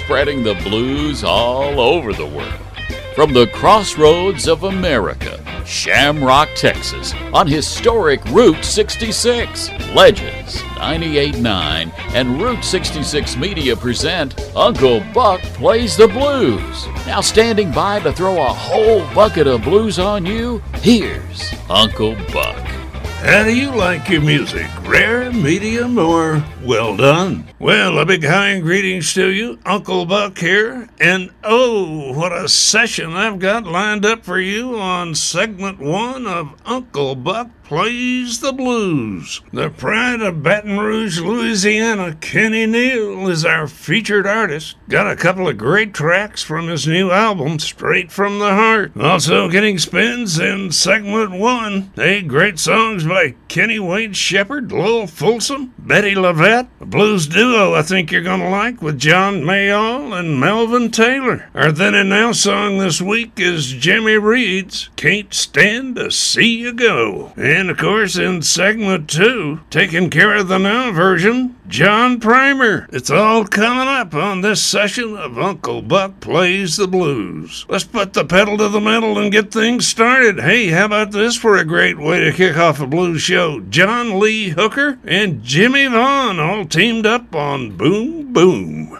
spreading the blues all over the world. From the crossroads of America, Shamrock, Texas, on historic Route 66, Legends 98.9 and Route 66 Media present Uncle Buck Plays the Blues. Now standing by to throw a whole bucket of blues on you, here's Uncle Buck. How do you like your music? Rare, medium, or well done? Well, a big hi and greetings to you. Uncle Buck here. And oh, what a session I've got lined up for you on segment 1 of Uncle Buck Plays the Blues. The pride of Baton Rouge, Louisiana, Kenny Neal is our featured artist. Got a couple of great tracks from his new album, Straight from the Heart. Also getting spins in segment 1. 8 great songs by Kenny Wayne Shepherd, Lowell Folsom, Betty Lavette, a blues duo I think you're gonna like with John Mayall and Melvin Taylor. Our then and now song this week is Jimmy Reed's Can't Stand to See You Go. And of course in segment 2, taking care of the now version, John Primer. It's all coming up on this session of Uncle Buck Plays the Blues. Let's put the pedal to the metal and get things started. Hey, how about this for a great way to kick off a blues show? John Lee Hooker and Jimmy Vaughn all teamed up on Boom Boom.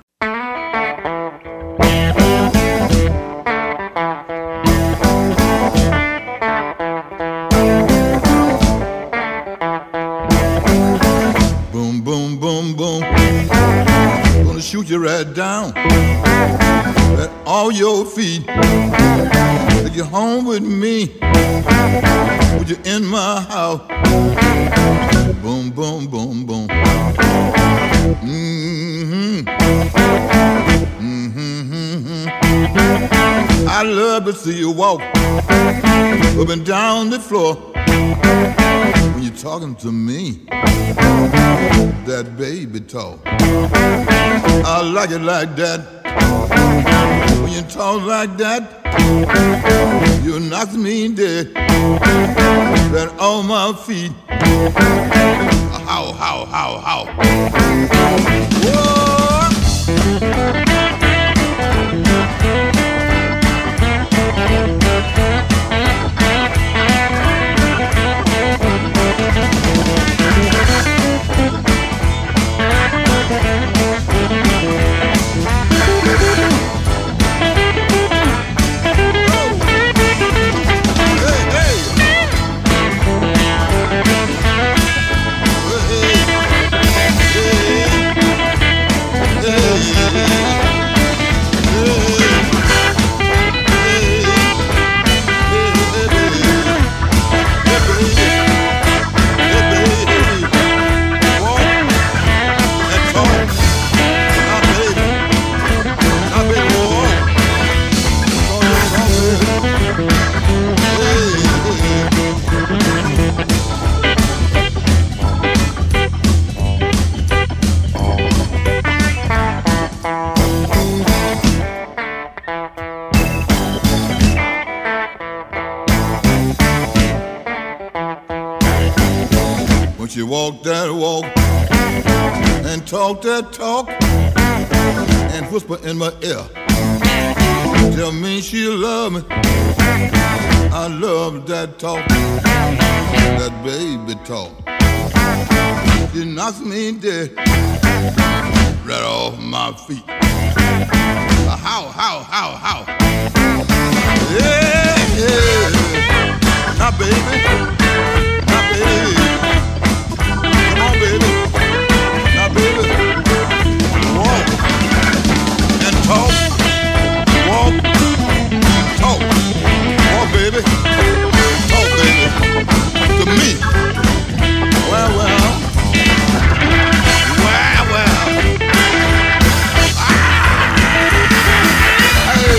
Boom, boom, boom, boom. Gonna shoot you right down at all your feet. Take you home with me. Put you in my house. Boom, boom, boom, boom. Mm-hmm. Mm-hmm, mm-hmm. I love to see you walk up and down the floor when you're talking to me. That baby talk, I like it like that. When you talk like that, you knock me dead. Right on my feet. How, how, how, how. Whoa. She walk that walk and talk that talk and whisper in my ear. Tell me she love me. I love that talk, that baby talk. She knocks me dead right off my feet. How, how. Yeah, yeah. Now baby, now baby. Come on, baby. Now, baby, walk and talk. Walk, talk. Walk, baby. Talk, baby. To me. Well. Ah. Hey.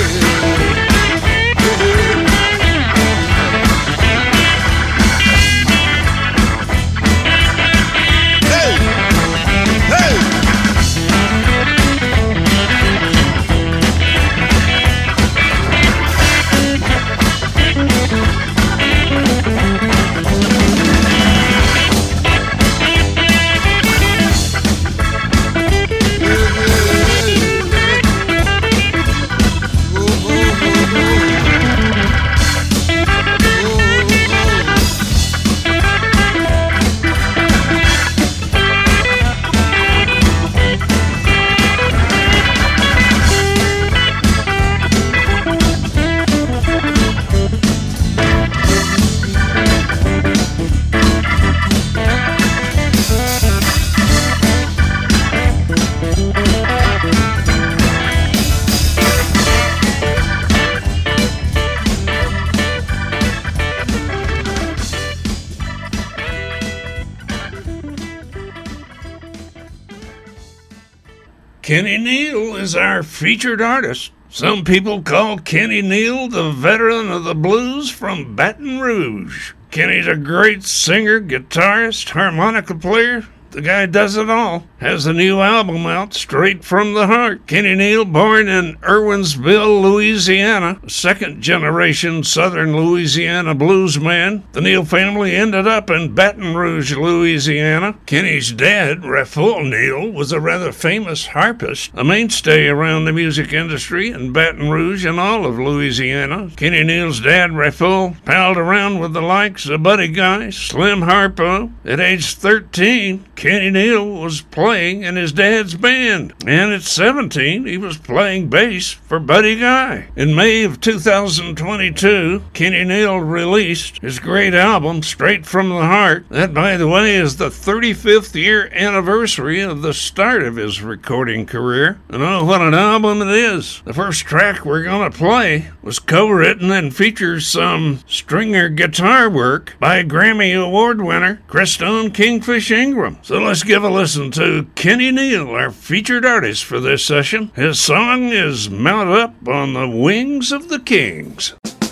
Kenny Neal is our featured artist. Some people call Kenny Neal the veteran of the blues from Baton Rouge. Kenny's a great singer, guitarist, harmonica player. The guy does it all. Has a new album out, Straight from the Heart. Kenny Neal, born in Irwinsville, Louisiana, a second-generation Southern Louisiana bluesman. The Neal family ended up in Baton Rouge, Louisiana. Kenny's dad, Raphael Neal, was a rather famous harpist, a mainstay around the music industry in Baton Rouge and all of Louisiana. Kenny Neal's dad, Raphael, palled around with the likes of Buddy Guy, Slim Harpo. At age 13, Kenny Neal was playing in his dad's band, and at 17, he was playing bass for Buddy Guy. In May of 2022, Kenny Neal released his great album, Straight from the Heart. That, by the way, is the 35th year anniversary of the start of his recording career. And oh, what an album it is. The first track we're going to play was co-written and features some stringer guitar work by Grammy Award winner Christone Kingfish Ingram. So let's give a listen to Kenny Neal, our featured artist for this session. His song is Mount Up on the Wings of the Kings.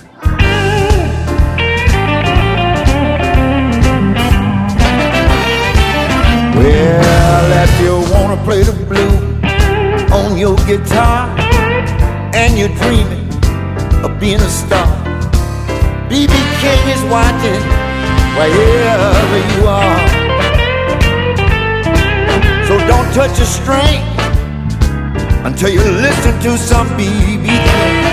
Well, if you wanna play the blues on your guitar and you're dreaming of being a star, B.B. King is watching wherever you are. So don't touch a string until you listen to some B.B. King.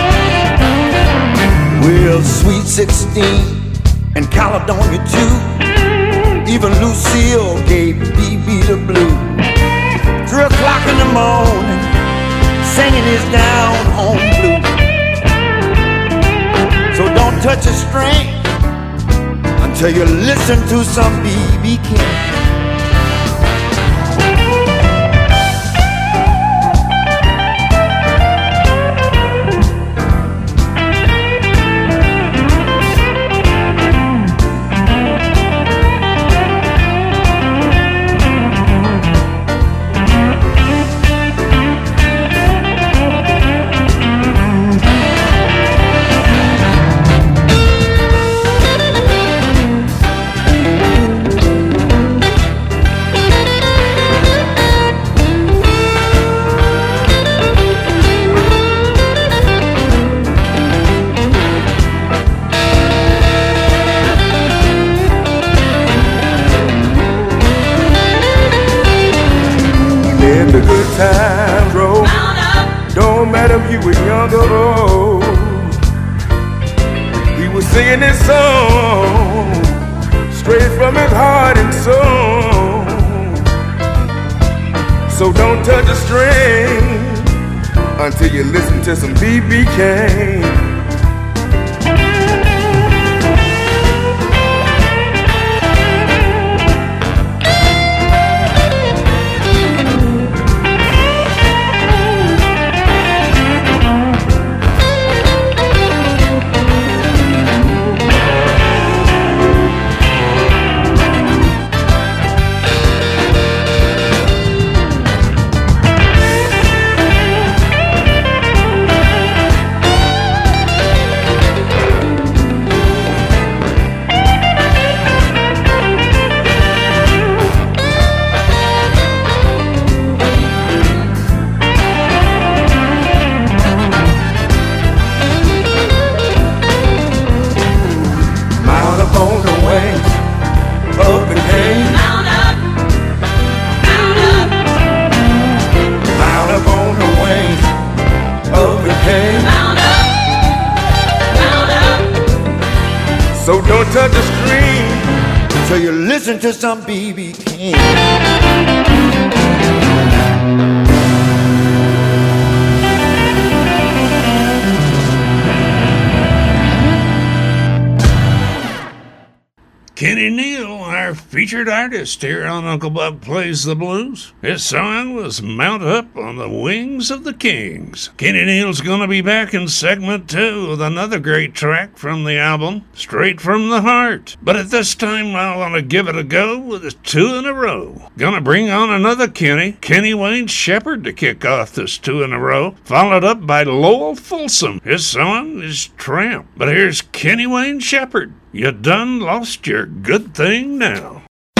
Well, Sweet 16 and Caledonia too, even Lucille gave B.B. the blues. 3 o'clock in the morning, singing his down home blues. So don't touch a string until you listen to some B.B. King. Times roll. Don't matter if you were young or old. He was singing this song straight from his heart and soul. So don't touch a string until you listen to some B.B. King. So don't touch the screen till you listen to some B.B. King. Kenny Neal, our featured artist here on Uncle Buck Plays the Blues. His song was Mount Up on the Wings of the Kings. Kenny Neal's gonna be back in segment 2 with another great track from the album, Straight from the Heart. But at this time, I want to give it a go with 2 in a row. Gonna bring on another Kenny Wayne Shepherd to kick off this 2 in a row, followed up by Lowell Fulsom. His song is Tramp. But here's Kenny Wayne Shepherd. You done lost your good thing now.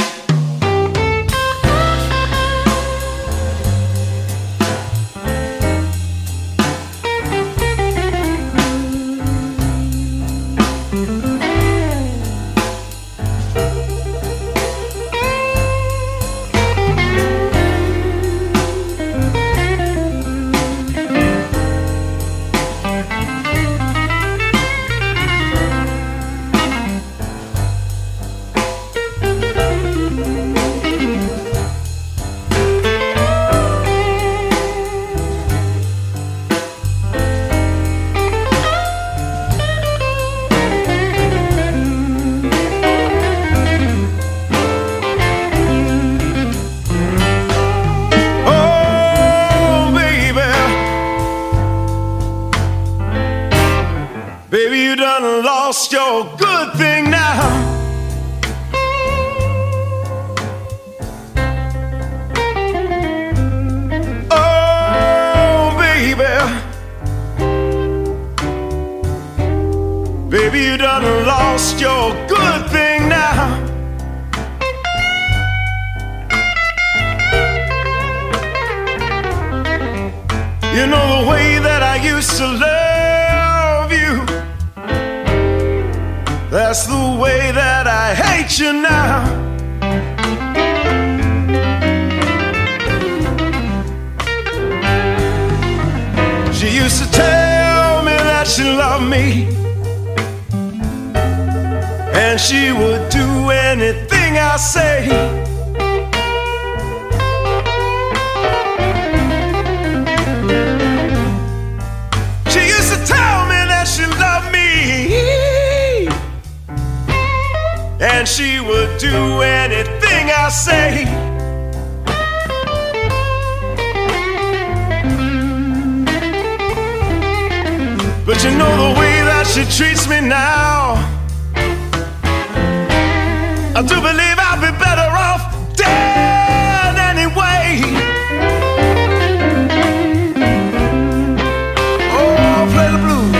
Lost your good thing now. Oh, baby, you done lost your good thing now. You know the way that I used to love you, that's the way that I hate you now. She used to tell me that she loved me, and she would do anything I say. She used to tell me that she loved me, and she would do anything I say. But you know the way that she treats me now, I do believe I'd be better off dead anyway. Oh, play the blues.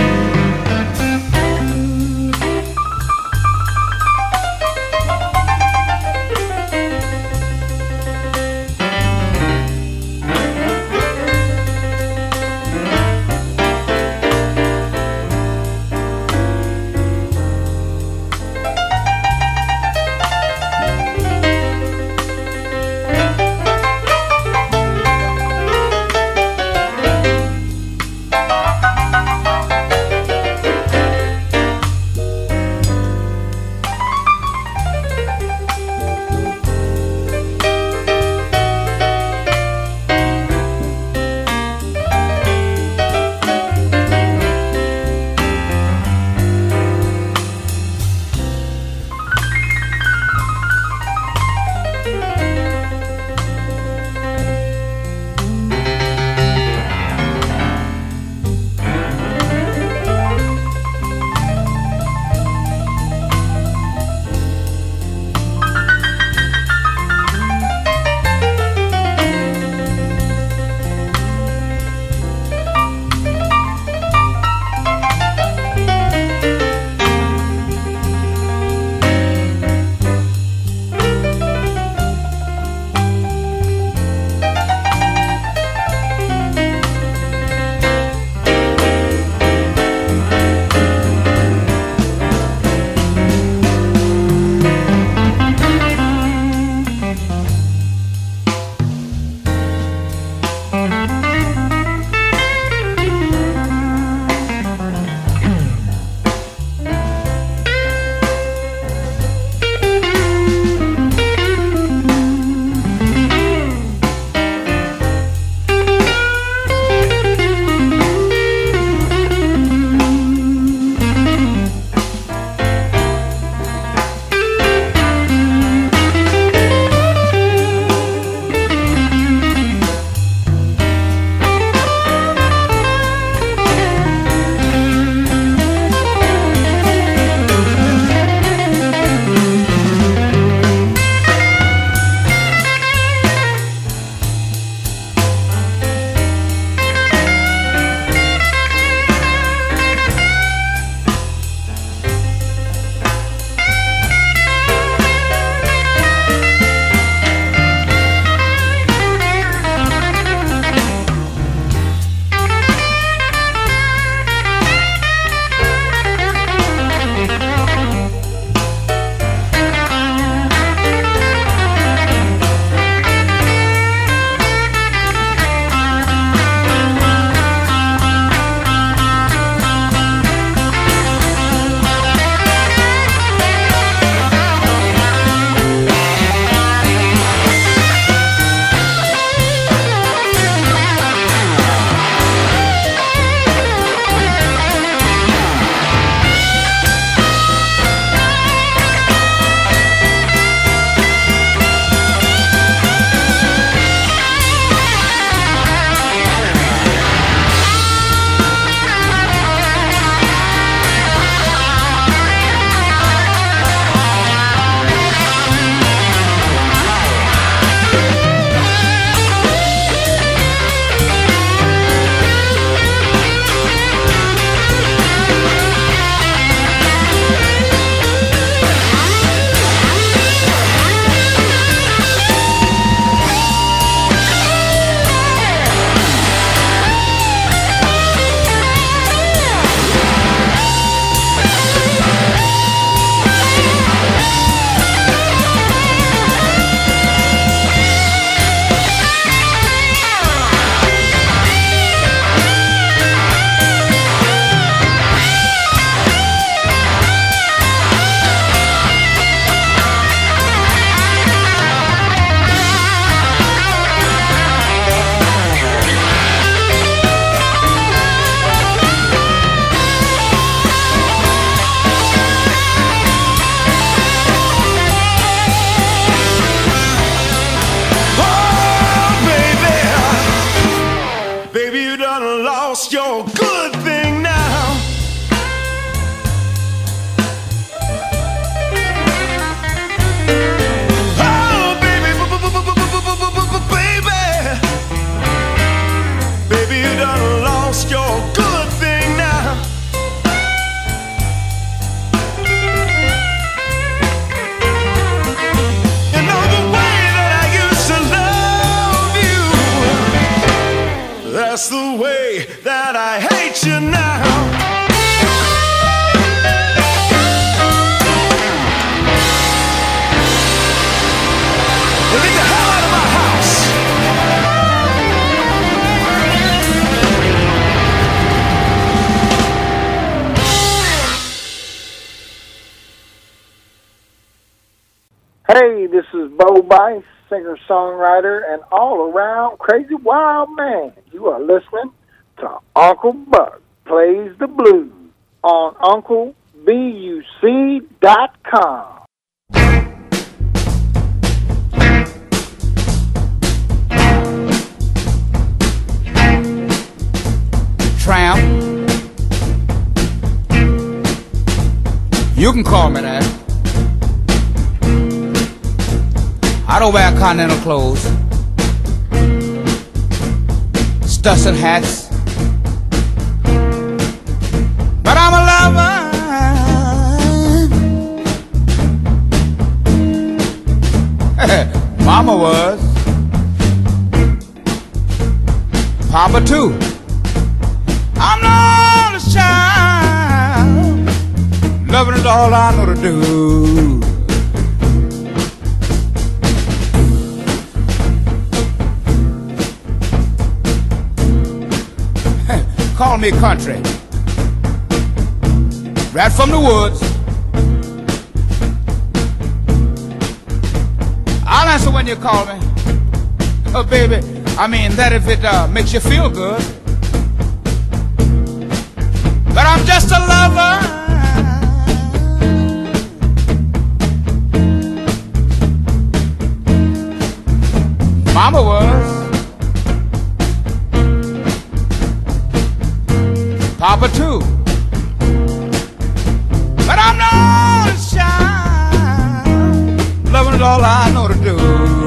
That's the way that I hate you now. Get the hell out of my house. Hey, this is Bo Bice, singer-songwriter and all-around crazy wild man. You are listening to Uncle Buck Plays the Blues on UncleBuc.com. Tramp. You can call me that. I don't wear continental clothes, Stusson hats, but I'm a lover. Mama was, Papa too. I'm the oldest child. Loving is all I know to do. Call me country, right from the woods. I'll answer when you call me. Oh, baby, I mean that if it makes you feel good. But I'm just a lover. Mama was, Papa too, but I'm the oldest child. Loving is all I know to do.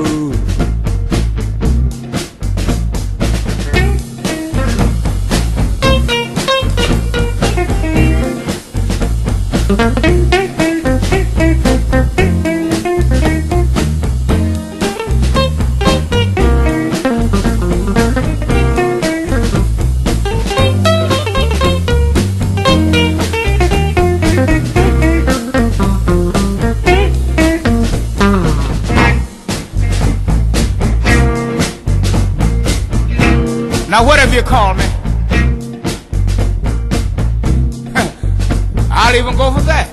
Now whatever you call me, I'll even go for that.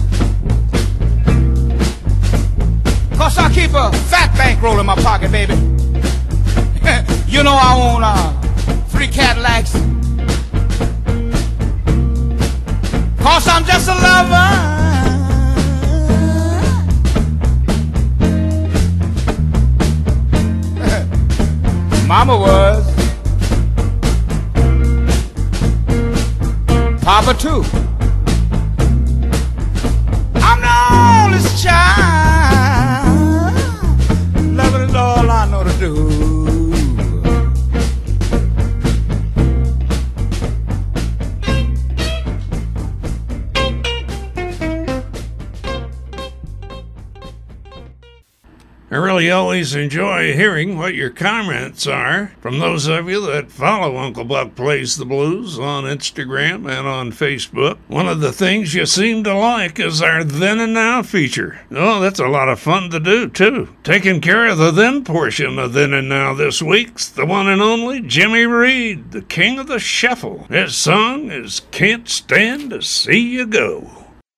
'Cause I keep a fat bankroll in my pocket, baby. You know I own 3 Cadillacs. 'Cause I'm just a lover. Mama was, Papa too. I'm the oldest child. Loving is all I know to do. I really always enjoy hearing what your comments are from those of you that follow Uncle Buck Plays the Blues on Instagram and on Facebook. One of the things you seem to like is our Then and Now feature. Oh, that's a lot of fun to do, too. Taking care of the then portion of Then and Now this week's the one and only Jimmy Reed, the king of the shuffle. His song is Can't Stand to See You Go.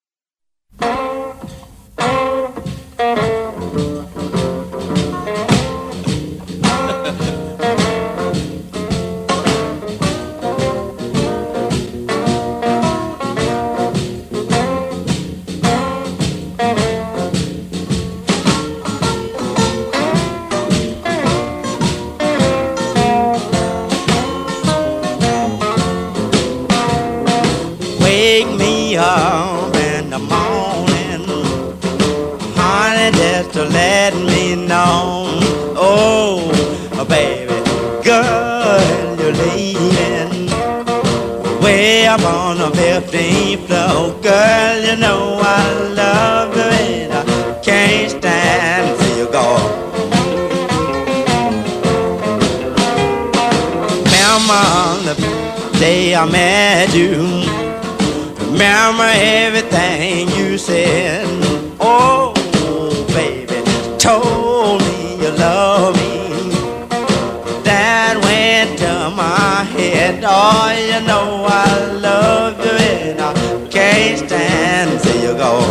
Wake me up in the morning, honey, just to let me know. Oh, baby, girl, you're leaving way up on the 15th floor. Girl, you know I love you and I can't stand to see you go. remember the day I met you. Remember everything you said. Oh, baby, told me you love me. That went to my head. Oh, you know I love you and I can't stand to see you go.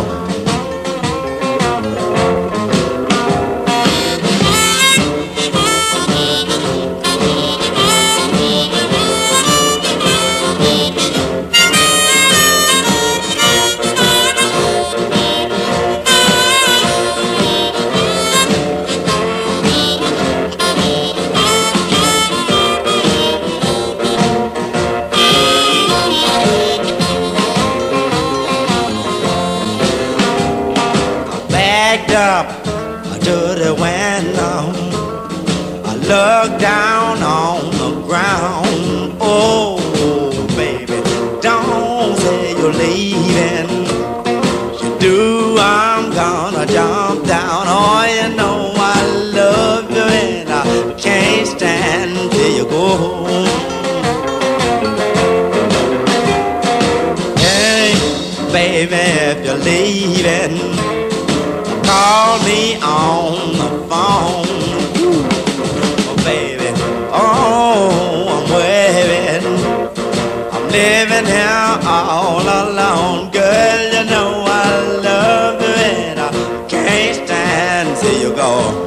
Up to the window, I look down on the ground. Oh, baby, don't say you're leaving. If you do, I'm gonna jump down. Oh, you know I love you and I can't stand till you go home. Hey, baby, if you're leaving, call me on the phone. Oh, baby, oh, I'm waiting. I'm living here all alone. Girl, you know I love you and I can't stand till you go.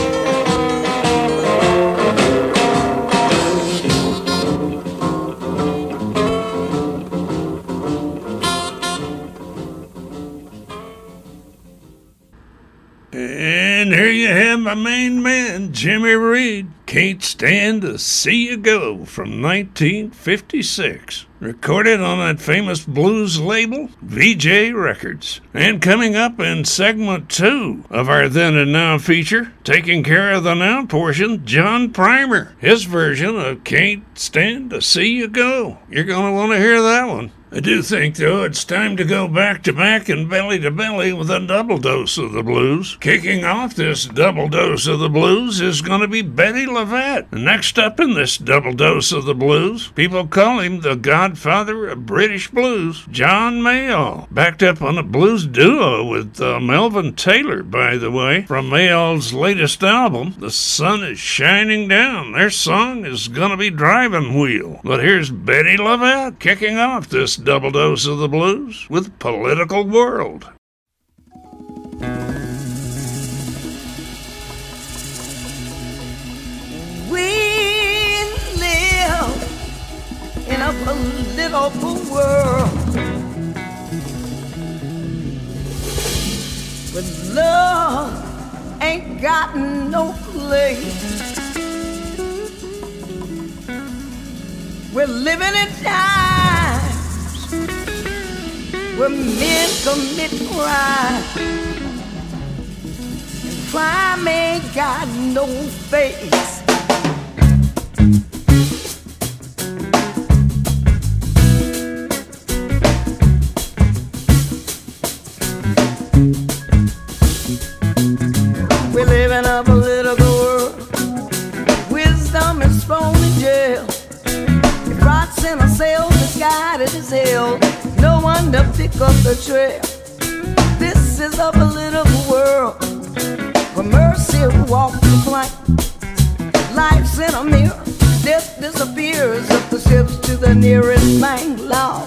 And here you have my main man, Jimmy Reed. Can't Stand to See You Go from 1956. Recorded on that famous blues label, VJ Records. And coming up in segment 2 of our Then and Now feature, taking care of the now portion, John Primer. His version of Can't Stand to See You Go. You're going to want to hear that one. I do think, though, it's time to go back to back and belly to belly with a double dose of the blues. Kicking off this double dose of the blues is going to be Betty LaVette. Next up in this double dose of the blues, people call him the godfather of British blues, John Mayall. Backed up on a blues duo with Melvin Taylor, by the way, from Mayall's latest album, The Sun is Shining Down. Their song is going to be Driving Wheel. But here's Betty LaVette kicking off this double dose of the blues with Political World. We live in a political world where love ain't got no place. We're living in times where men commit crime, and crime ain't got no face. We live in a political world. Wisdom is thrown in jail. If rots in a cell misguided as hell, no one to pick up the trail. This is a political world where mercy walks the plank. Life's in a mirror, death disappears up the steps to the nearest bank law.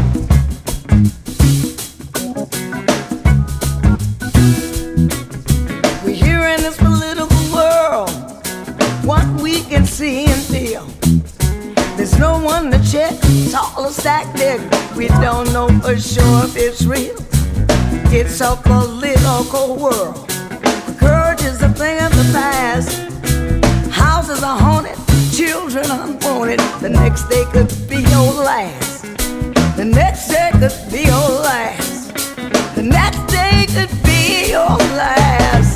We're here in this political world, what we can see and feel. There's no one to check, it's all a stack deck. We don't know for sure if it's real. It's a political world. Courage is a thing of the past. Houses are haunted, children unwanted. The next day could be your last. The next day could be your last. The next day could be your last.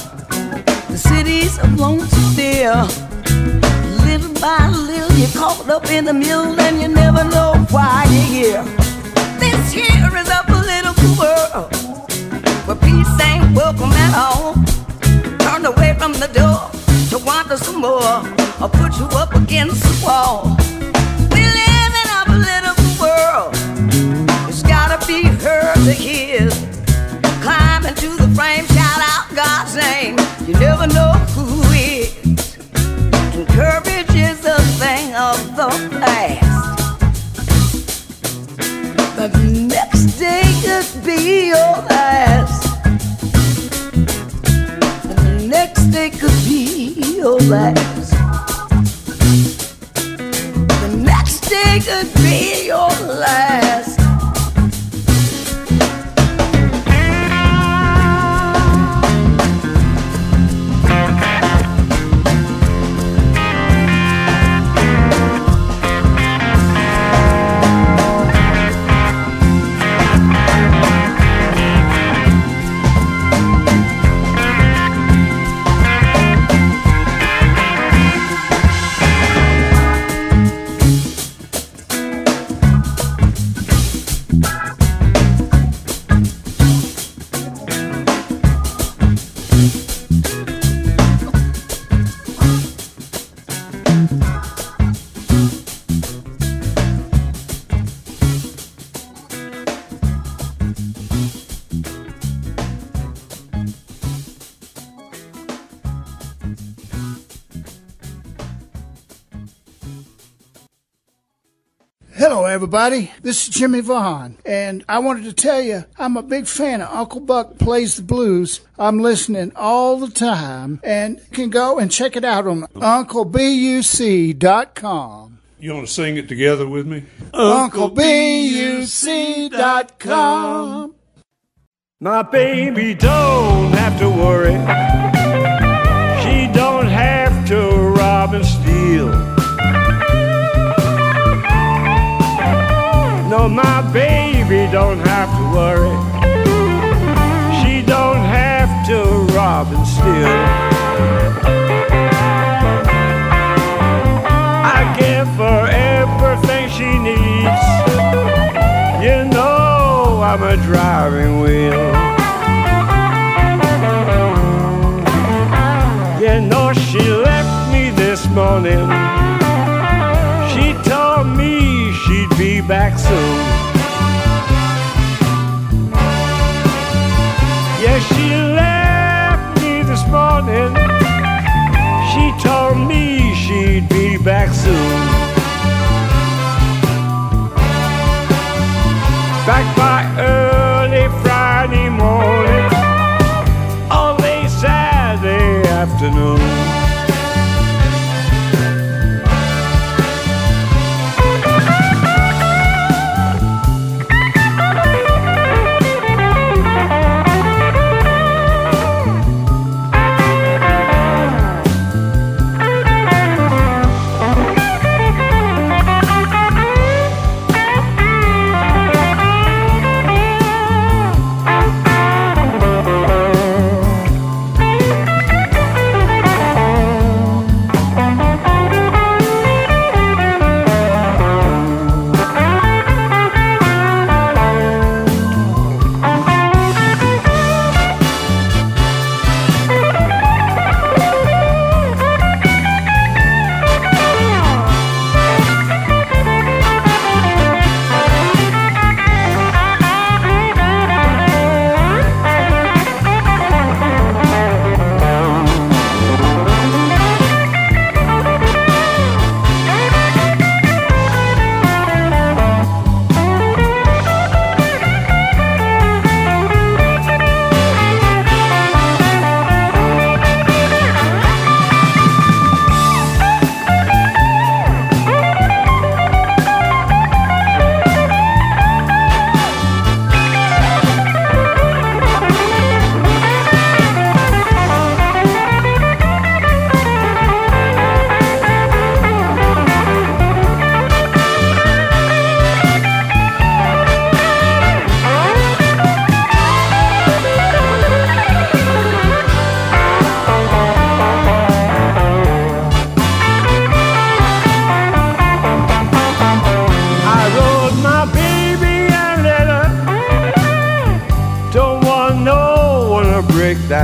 Little by little you caught up in the mule and you never know why you're here. This here is a political world where peace ain't welcome at all. Turn away from the door to want some more, or put you up against the wall. We live in a political world. It's gotta be heard to hear. Climb into the frame, shout out God's name. You never know who is. And courage is a thing of the past. The next day could be your last. The next day could be your last. The next day could be your last. Hello, everybody. This is Jimmy Vaughn, and I wanted to tell you I'm a big fan of Uncle Buck Plays the Blues. I'm listening all the time, and you can go and check it out on UncleBuc.com. You want to sing it together with me? UncleBuc.com. My baby don't have to worry. She don't have to rob and steal. No, my baby don't have to worry. She don't have to rob and steal. I give her everything she needs. You know I'm a driving wheel. You know she left me this morning. She told me she'd be back soon. Yeah, she left me this morning.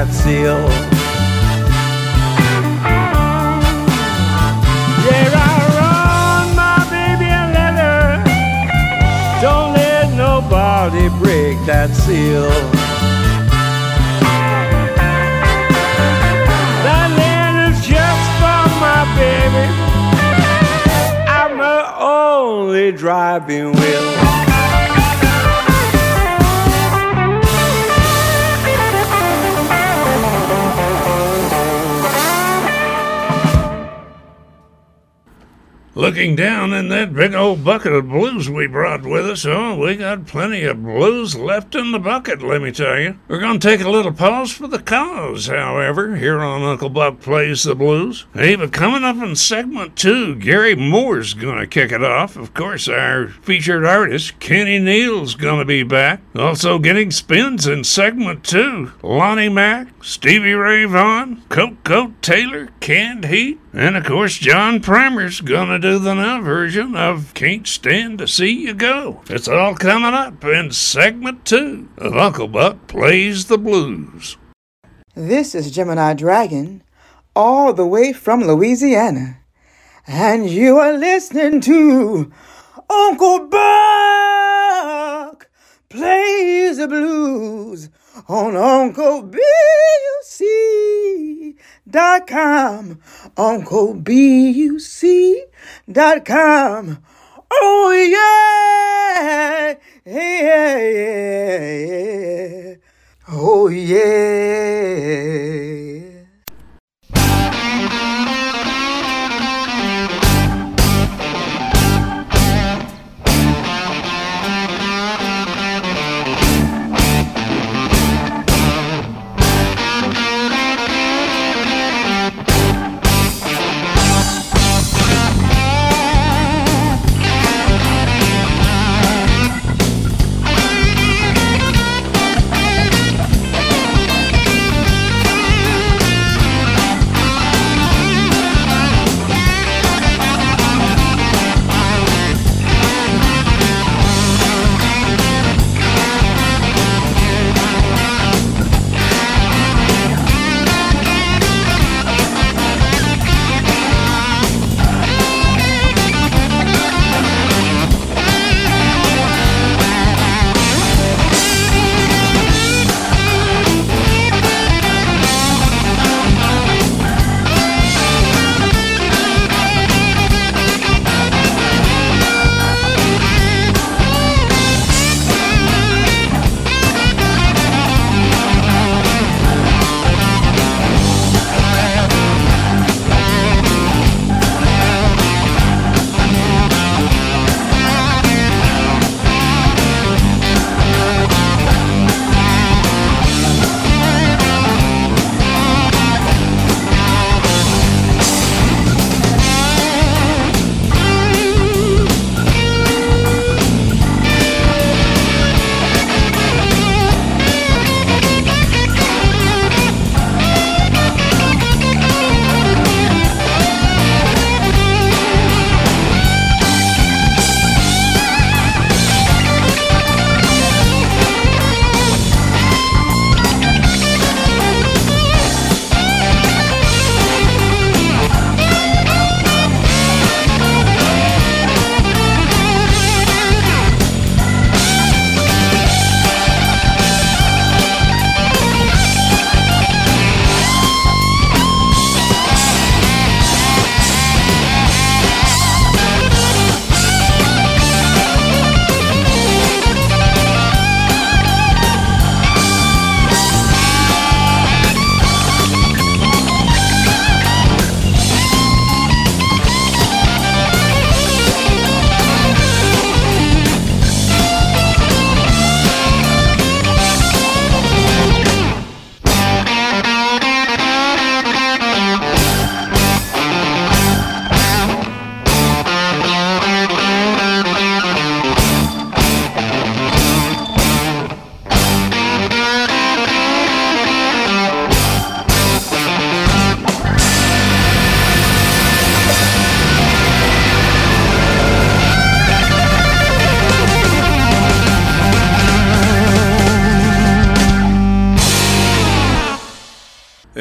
seal. Yeah, I run my baby a letter. Don't let nobody break that seal. That letter's just for my baby. I'm her only driving wheel. Looking down in that big old bucket of blues we brought with us, oh, we got plenty of blues left in the bucket, let me tell you. We're going to take a little pause for the cause, however, here on Uncle Buck Plays the Blues. Hey, but coming up in segment 2, Gary Moore's going to kick it off. Of course, our featured artist, Kenny Neal's going to be back. Also getting spins in segment 2, Lonnie Mack, Stevie Ray Vaughan, Coco Taylor, Canned Heat, and of course, John Primer's gonna do the now version of Can't Stand to See You Go. It's all coming up in segment 2 of Uncle Buck Plays the Blues. This is Gemini Dragon, all the way from Louisiana, and you are listening to Uncle Buck Plays the Blues on UncleBuc.com, UncleBuc.com. Oh yeah, yeah, yeah. Oh yeah.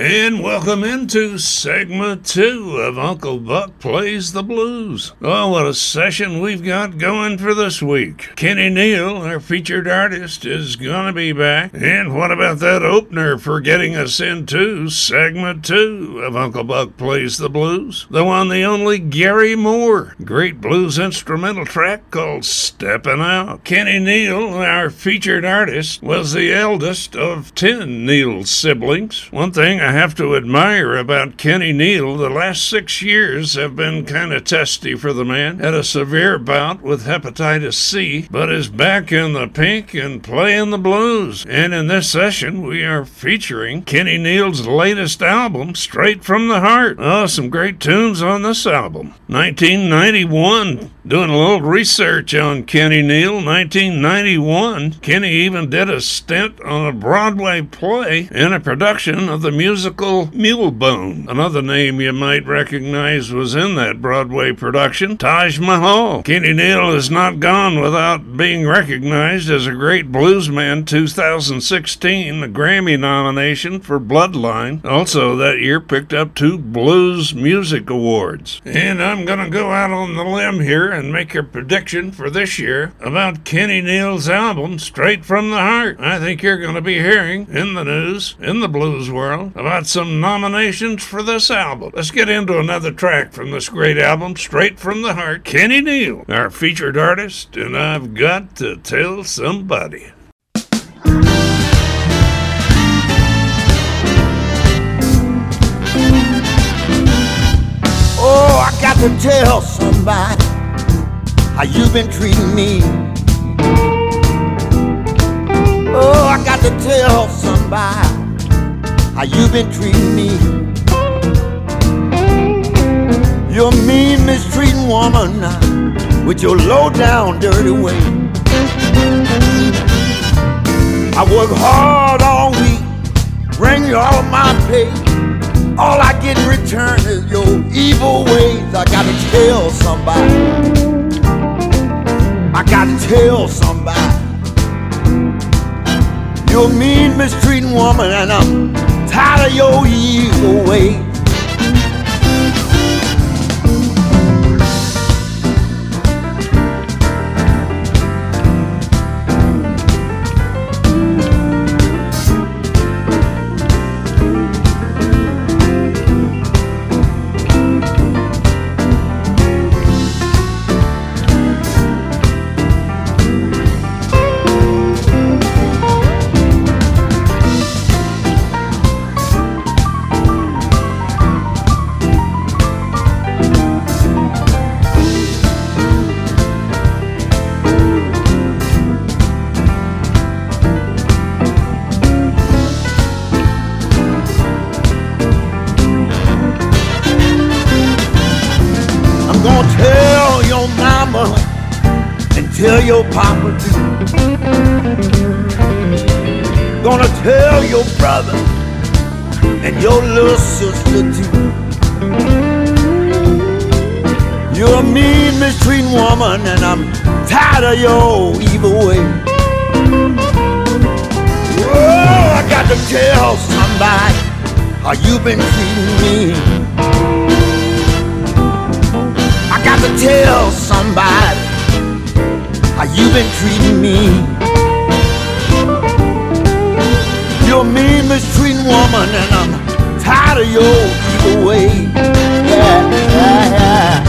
And welcome into segment 2 of Uncle Buck Plays the Blues. Oh, what a session we've got going for this week. Kenny Neal, our featured artist, is gonna be back. And what about that opener for getting us into segment 2 of Uncle Buck Plays the Blues? The one, the only Gary Moore. Great blues instrumental track called Steppin' Out. Kenny Neal, our featured artist, was the eldest of 10 Neal siblings. One thing I have to admire about Kenny Neal, the last 6 years have been kind of testy for the man. Had a severe bout with hepatitis C, but is back in the pink and playing the blues. And in this session, we are featuring Kenny Neal's latest album, Straight from the Heart. Oh, some great tunes on this album. 1991, doing a little research on Kenny Neal. 1991, Kenny even did a stint on a Broadway play in a production of the musical Mulebone. Another name you might recognize was in that Broadway production, Taj Mahal. Kenny Neal is not gone without being recognized as a great bluesman. 2016, a Grammy nomination for Bloodline. Also that year picked up 2 Blues Music Awards. And I'm gonna go out on the limb here and make a prediction for this year about Kenny Neal's album, Straight from the Heart. I think you're gonna be hearing in the news, in the blues world, about some nominations for this album. Let's get into another track from this great album, Straight from the Heart. Kenny Neal, our featured artist, and I've got to tell somebody. Oh, I got to tell somebody how you've been treating me. Oh, I got to tell somebody how you've been treating me. You're a mean, mistreating woman with your low-down, dirty way. I work hard all week, bring you all of my pay. All I get in return is your evil ways. I gotta tell somebody. I gotta tell somebody. You're a mean, mistreating woman, and I'm tired of your evil ways. Tell your papa too. Gonna tell your brother and your little sister too. You're a mean, mistreating woman, and I'm tired of your evil way. Oh, I got to tell somebody how you've been treating me. I got to tell somebody how you been treating me. You're a mean, mistreating woman, and I'm tired of your evil way. Yeah, yeah, yeah.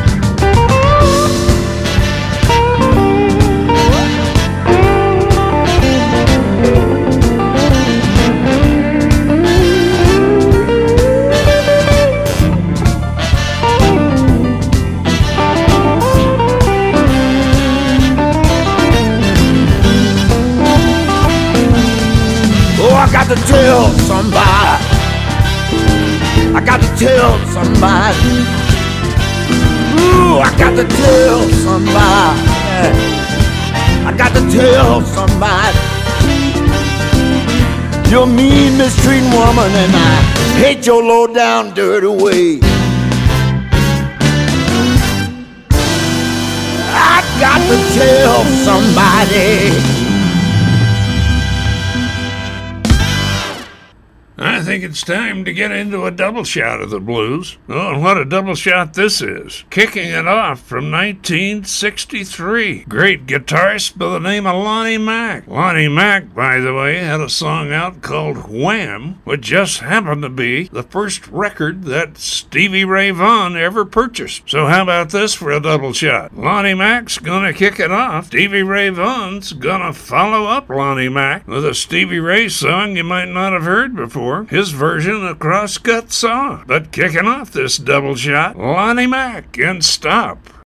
I got to tell somebody. I got to tell somebody. Ooh, I got to tell somebody. I got to tell somebody. You're a mean, mistreating woman, and I hate your low-down, dirty way. I got to tell somebody. think it's time to get into a double shot of the blues. Oh, and what a double shot this is. Kicking it off from 1963. Great guitarist by the name of Lonnie Mack. Lonnie Mack, by the way, had a song out called Wham, which just happened to be the first record that Stevie Ray Vaughan ever purchased. So how about this for a double shot? Lonnie Mack's gonna kick it off. Stevie Ray Vaughan's gonna follow up Lonnie Mack with a Stevie Ray song you might not have heard before, his version of Crosscut Saw. But kicking off this double shot, Lonnie Mack and Stop.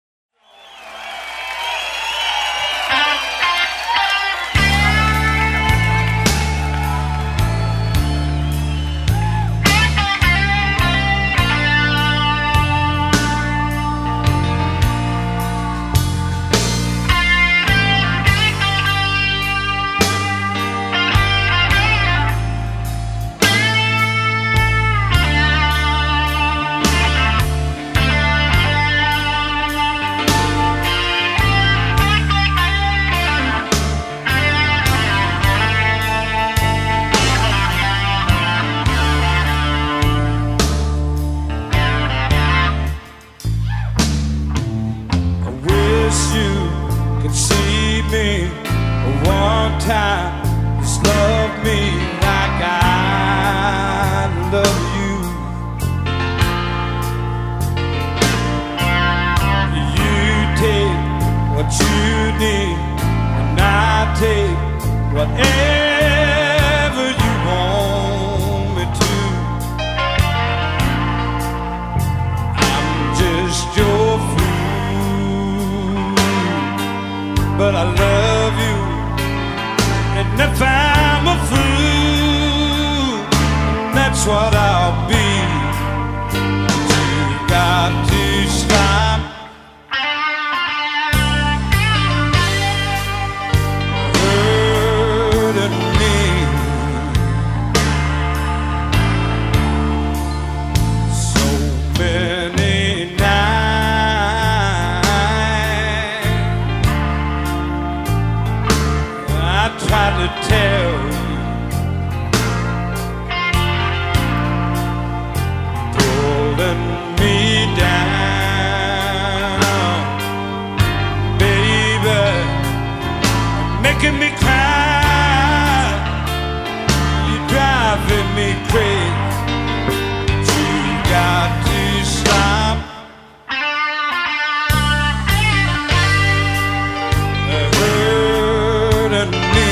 But I love you, and if I'm a fool, that's what I'll be. You got to stop hurting me. So many nights I tried to tell you, pulling me down, baby, making me cry. You're driving me crazy. You got to stop hurting me.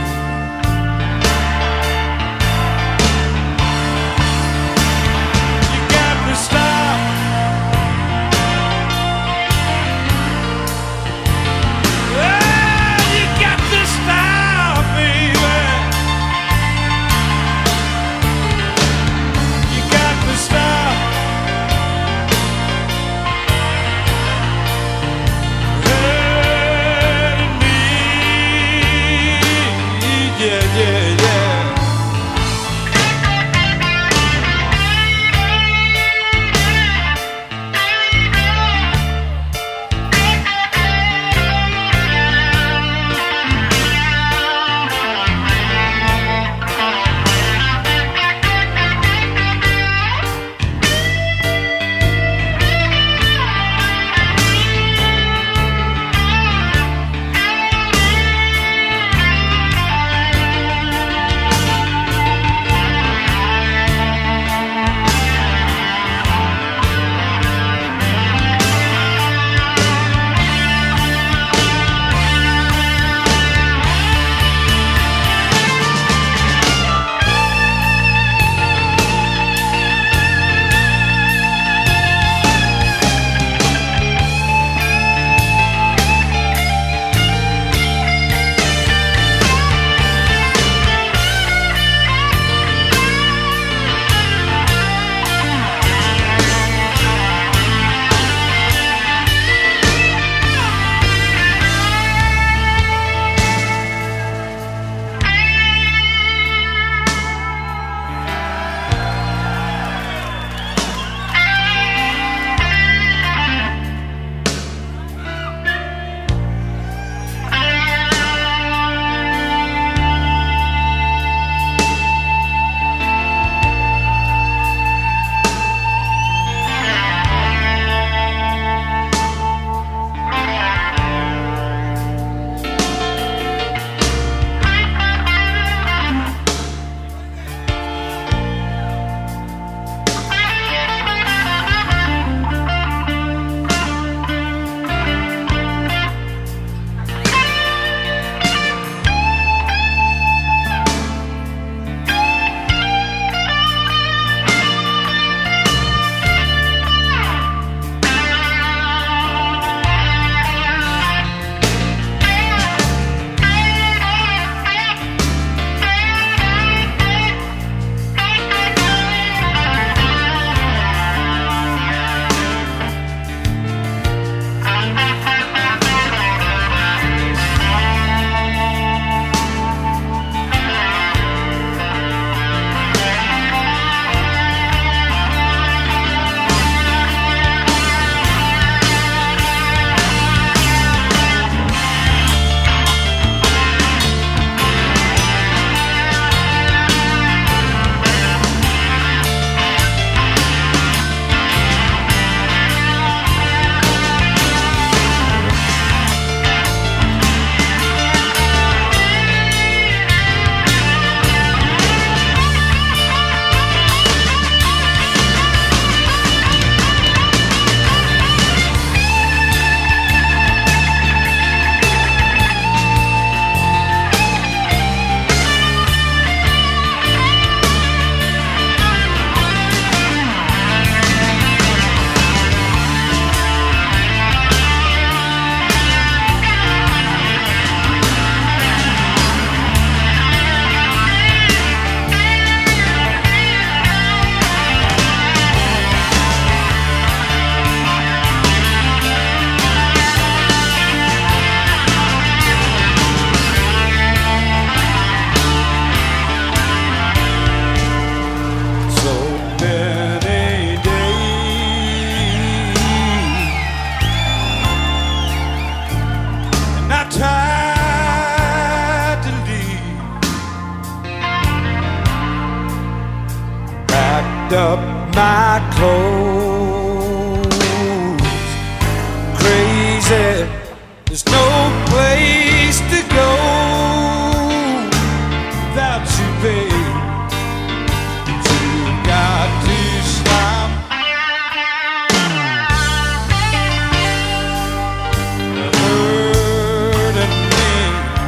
You got to stop. You got to stop. packed up my clothes. Crazy, there's no place to go without you, babe. You got to stop hurting me.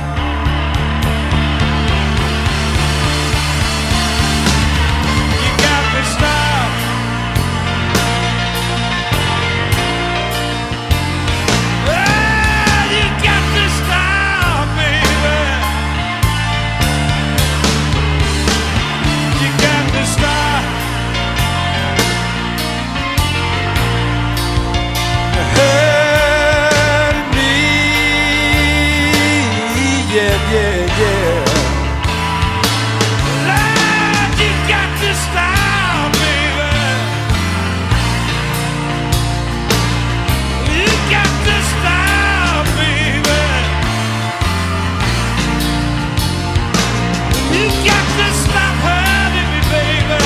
You got to stop. Well, you got to stop, baby. You got to stop hurting me. Yeah, yeah, yeah. Lord, you got to stop, baby. You got to stop, baby. You got to stop hurting me, baby.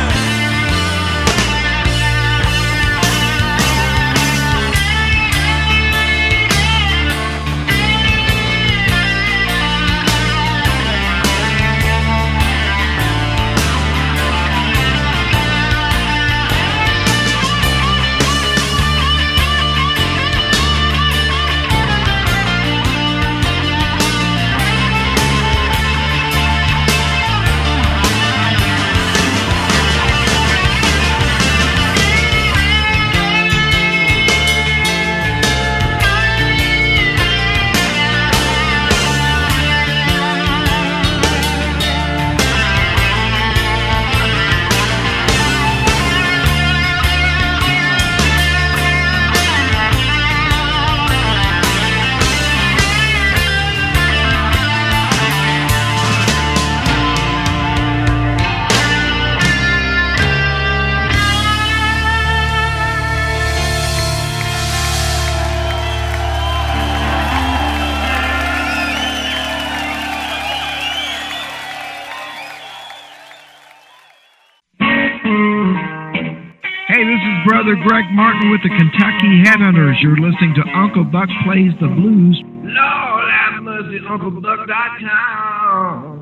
Hey, this is Brother Greg Martin with the Kentucky Headhunters. You're listening to Uncle Buck Plays the Blues. Lord have mercy, UncleBuck.com.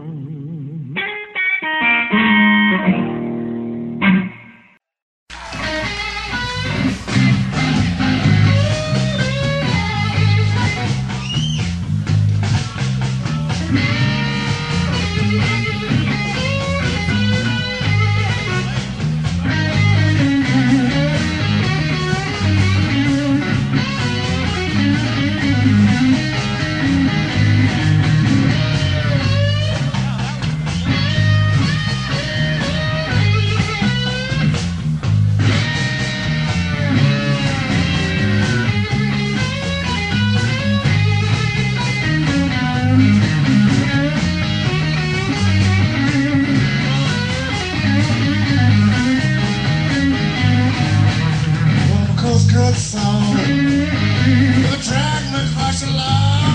Cut song, the drag me across the lawn.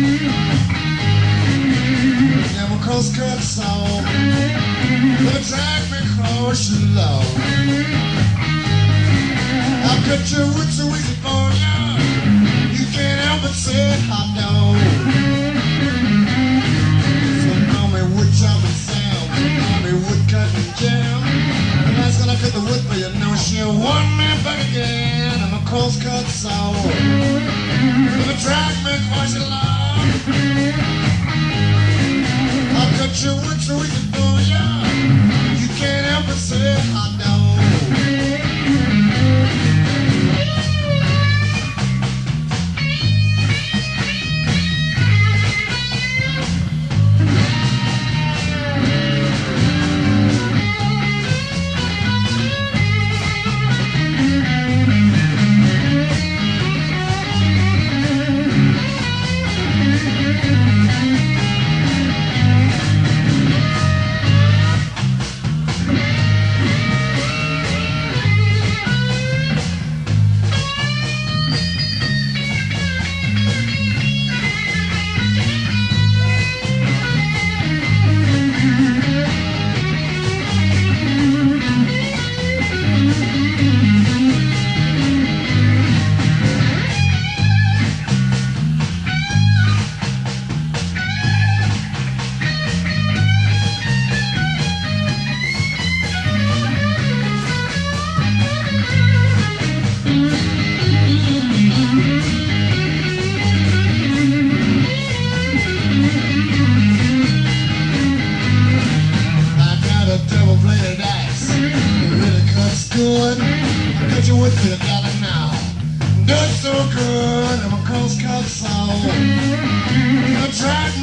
Chemicals cut song, the drag me across the lawn. I cut your wood so easy for you, you can't help but say I know. So call me wood chopping Sam, call me wood cutting jam. And that's gonna cut the wood for you, know she'll want me back again. I'm a cross cut saw, the drag me across the lawn. I'll cut your wood so easy for you, you can't help but say I know.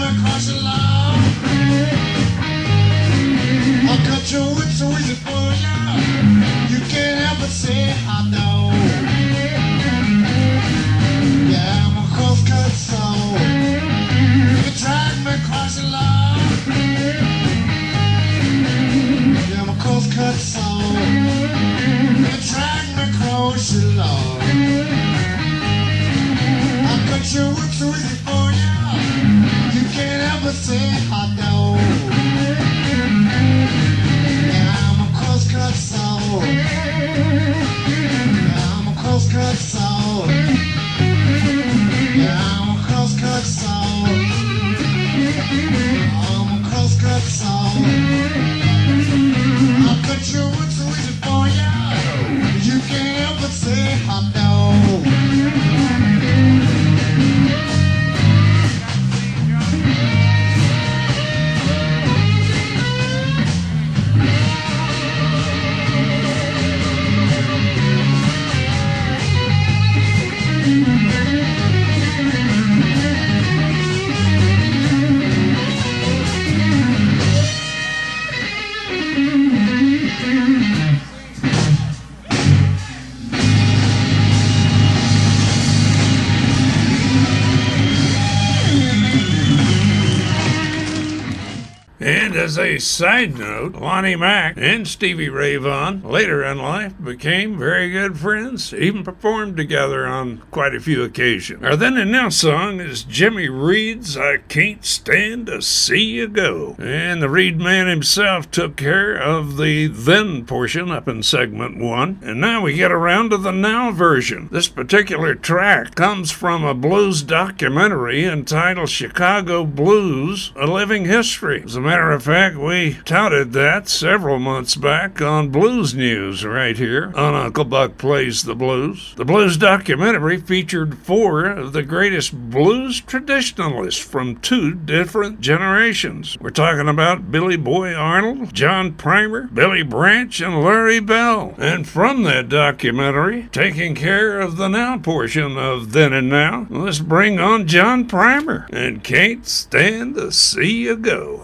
across the lawn. I'll cut your whip so easy for you. You can't help but say I know. Yeah, I'm a cross-cut soul. You drag me across the lawn. Yeah, I'm a cross-cut soul. You drag me across the lawn. I'll cut your whip so easy for you. You can't help but say I know. Yeah, I'm a cross-cut soul. Yeah, I'm a cross-cut soul. Yeah, I'm a cross-cut soul. I'm a cross-cut soul. I'll cut your wood so easy for you. You can't help but say I know. And as a side note, Lonnie Mack and Stevie Ray Vaughan later in life became very good friends, even performed together on quite a few occasions. Our then and now song is Jimmy Reed's I Can't Stand to See You Go. And the Reed man himself took care of the then portion up in segment 1. And now we get around to the now version. This particular track comes from a blues documentary entitled Chicago Blues, A Living History. As a matter of fact, we touted that several months back on Blues News right here on Uncle Buck Plays the Blues. The blues documentary featured 4 of the greatest blues traditionalists from 2 different generations. We're talking about Billy Boy Arnold, John Primer, Billy Branch, and Larry Bell. And from that documentary, taking care of the now portion of Then and Now, let's bring on John Primer and Can't Stand to See You Go.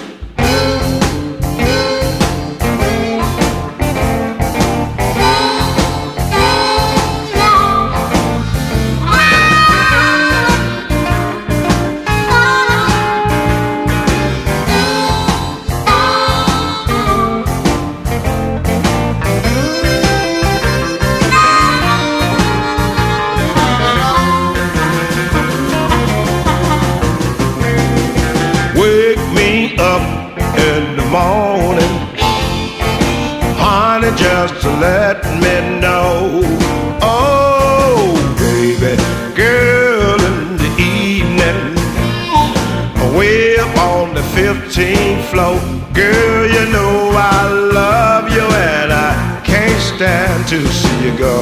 Morning, honey, just to let me know. Oh, baby, girl, in the evening, way up on the 15th floor. Girl, you know I love you and I can't stand to see you go.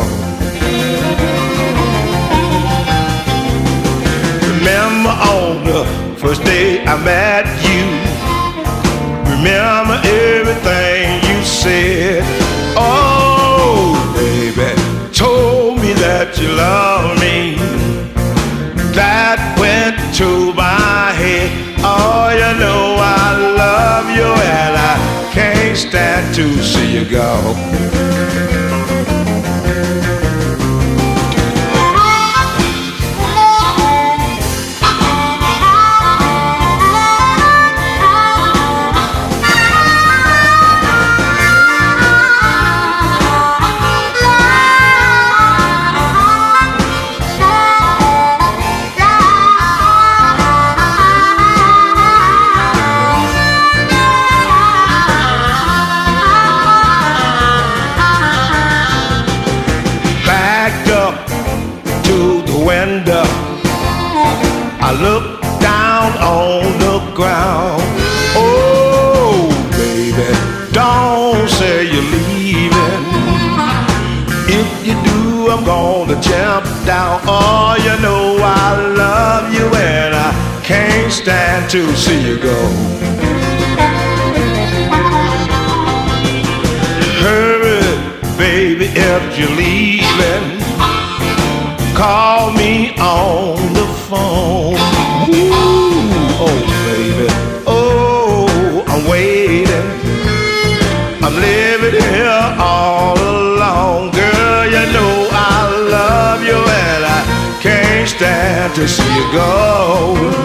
Remember on the first day I met you, remember everything you said. Oh, baby, told me that you love me. That went to my head. Oh, you know I love you and I can't stand to see you go. I look down on the ground. Oh, baby, don't say you're leaving. If you do, I'm gonna jump down. Oh, you know I love you and I can't stand to see you go. Hurry, baby, if you're leaving, call me on the phone. Ooh, oh. to see you go.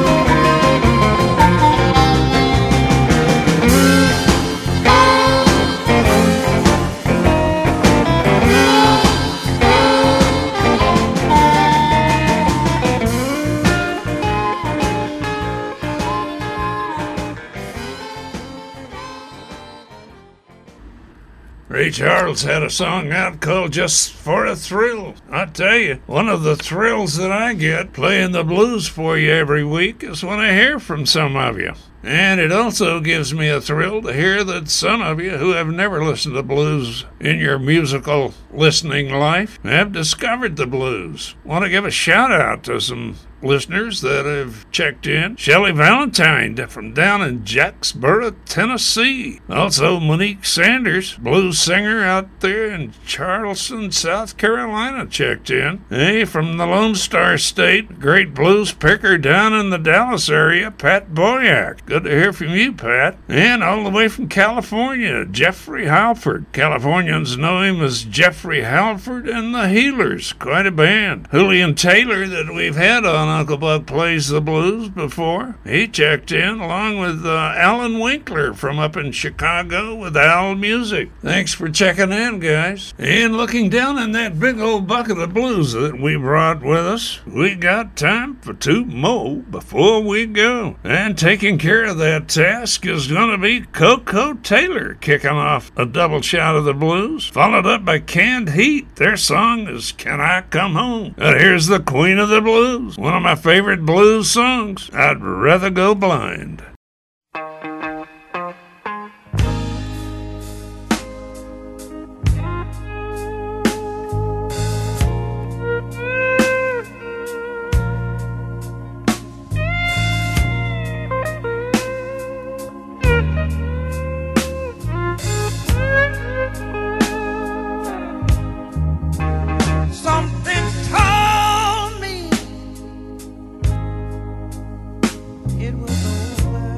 Ray Charles had a song out called Just for a Thrill. I tell you, one of the thrills that I get playing the blues for you every week is when I hear from some of you. And it also gives me a thrill to hear that some of you who have never listened to blues in your musical listening life have discovered the blues. Want to give a shout out to some listeners that have checked in. Shelley Valentine from down in Jacksboro, Tennessee. Also Monique Sanders, blues singer out there in Charleston, South Carolina, checked in. Hey, from the Lone Star State, great blues picker down in the Dallas area, Pat Boyack. Good to hear from you, Pat. And all the way from California, Jeffrey Halford. Californians know him as Jeffrey Halford and the Healers. Quite a band. Julian Taylor that we've had on Uncle Buck Plays the Blues before. He checked in along with Alan Winkler from up in Chicago with Al Music. Thanks for checking in, guys. And looking down in that big old bucket of blues that we brought with us, we got time for two more before we go. And taking care of that task is going to be Coco Taylor kicking off a double shot of the blues, followed up by Canned Heat. Their song is Can I Come Home? And here's the Queen of the Blues, one of my favorite blues songs, I'd Rather Go Blind. It was over.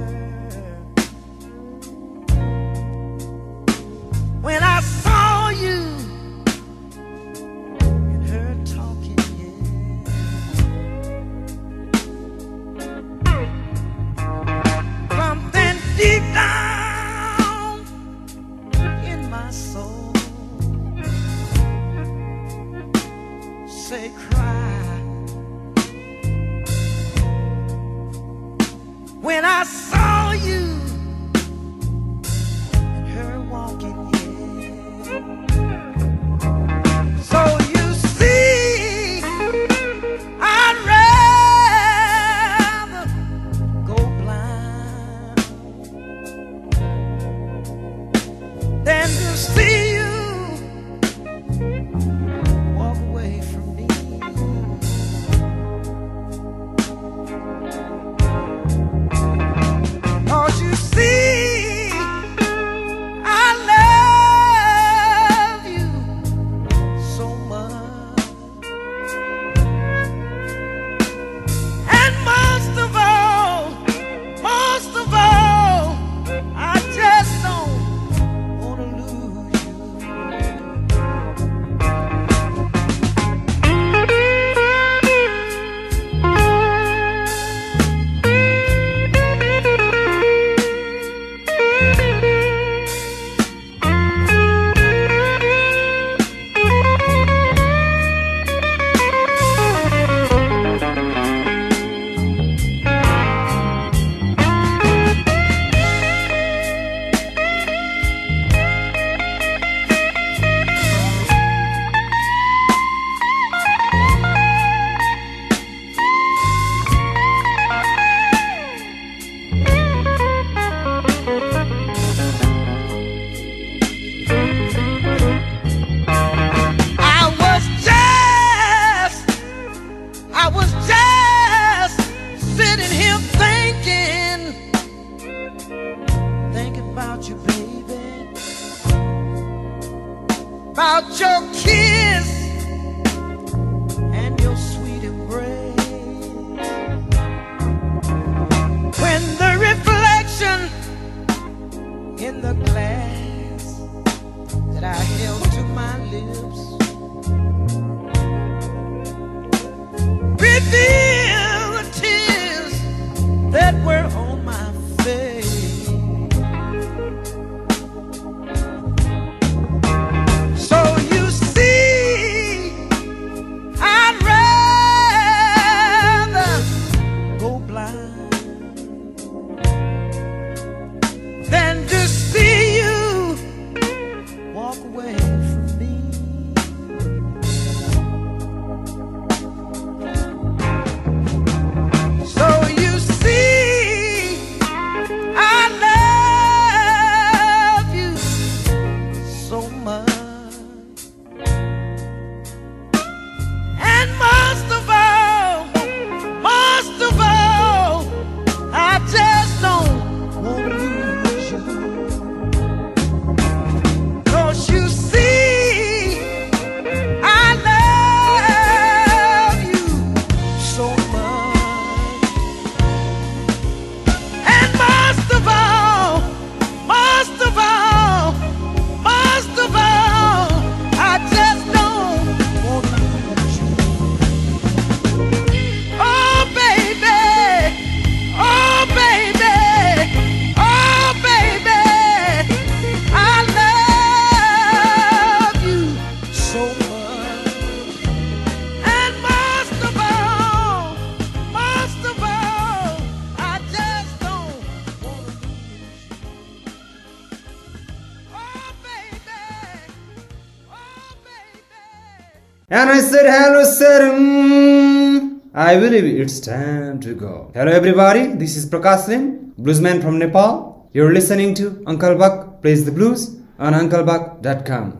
And I said, hello, sir. I believe it's time to go. Hello, everybody. This is Prakash Lim, bluesman from Nepal. You're listening to Uncle Buck Plays the Blues on unclebuck.com.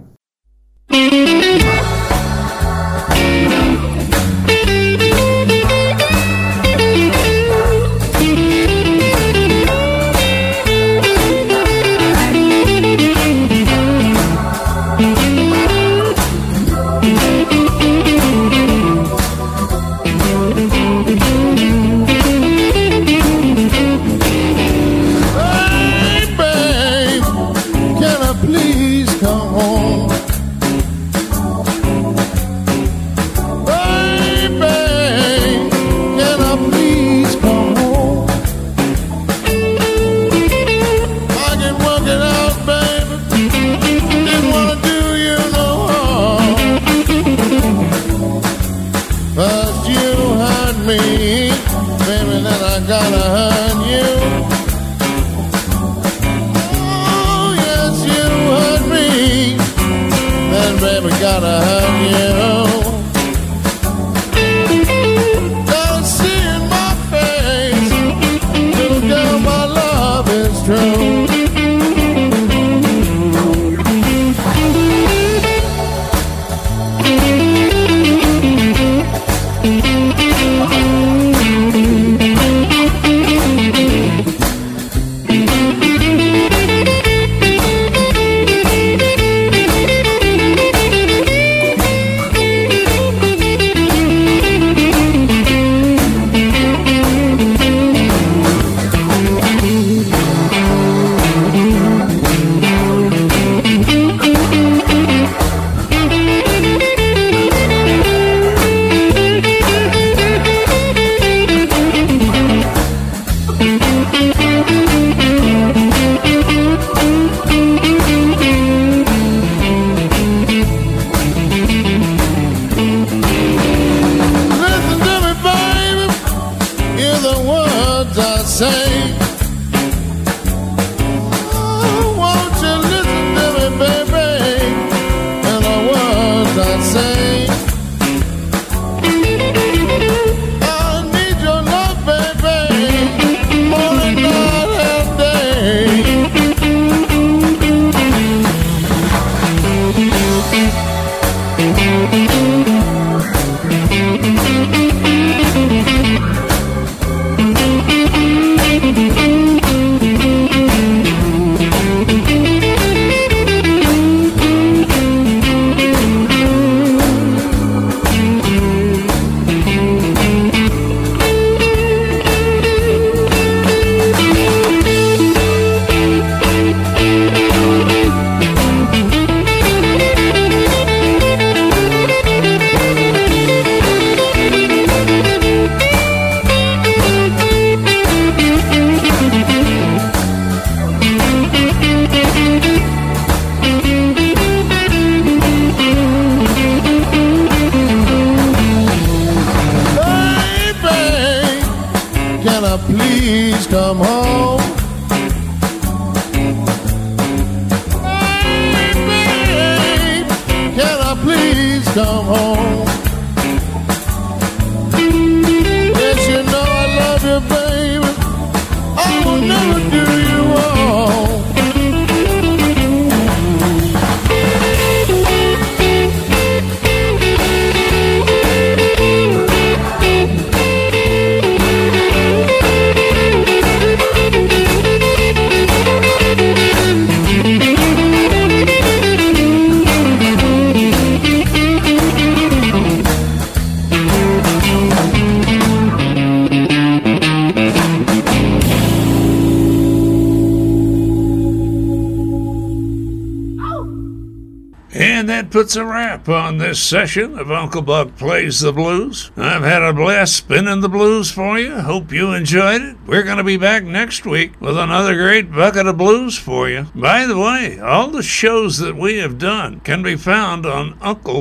Puts a wrap on this session of Uncle Buck Plays the Blues. I've had a blast spinning the blues for you. Hope you enjoyed it. We're going to be back next week with another great bucket of blues for you. By the way, all the shows that we have done can be found on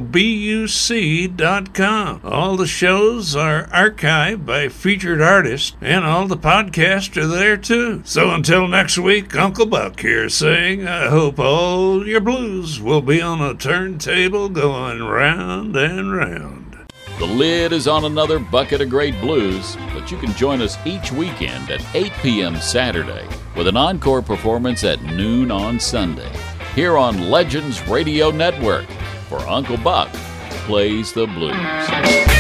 UncleBuc.com. All the shows are archived by featured artists, and all the podcasts are there too. So until next week, Uncle Buck here saying, I hope all your blues will be on a turntable. table going round and round. The lid is on another bucket of great blues, but you can join us each weekend at 8 p.m. Saturday with an encore performance at noon on Sunday here on Legends Radio Network, for Uncle Buck Plays the Blues.